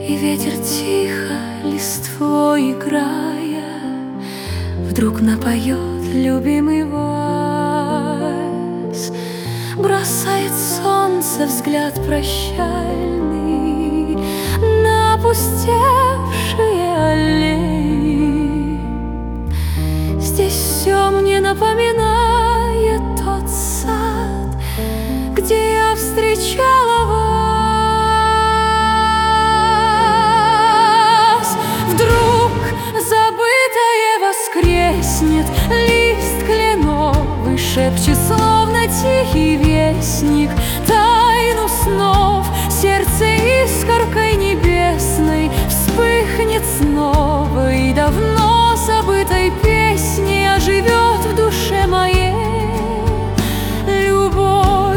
И ветер тихо, листвой играя, вдруг напоет любимый вальс. Бросает солнце взгляд прощальный на опустевшие аллеи. Здесь все мне напоминает тот сад, где я встречала вас. Вдруг забытое воскреснет, лист кленовый шепчет, словно тихий вестник, тайну снов. Сердце искоркой небесной вспыхнет снова, и давно забытой песней оживет в душе моей любовь.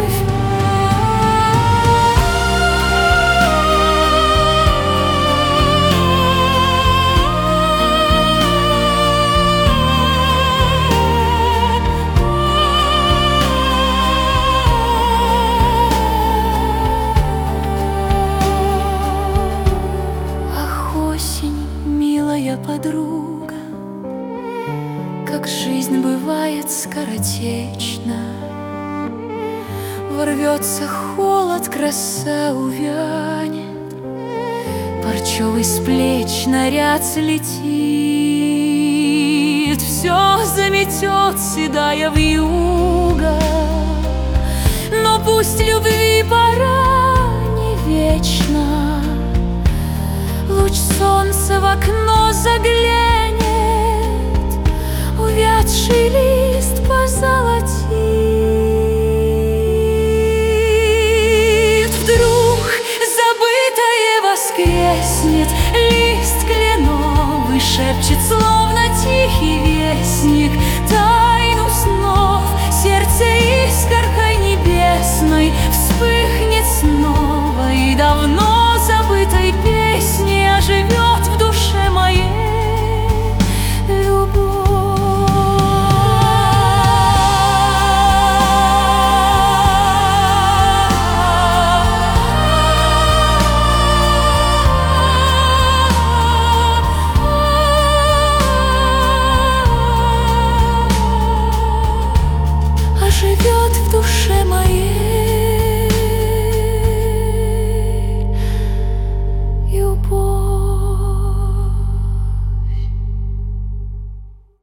Милая подруга, как жизнь бывает скоротечна, ворвется холод, краса увянет, парчевый с плеч наряд слетит, все заметет седая вьюга. Но пусть любви пора не вечна, луч солнца в окно заглянет, увядший лист позолотит. Вдруг забытое воскреснет, лист кленовый шепчет, словно тихий вестник, тайну снов. Сердце искоркой небесной вспыхнет снова, и давно забытой песней оживет в душе моей любовь. Оживет в душе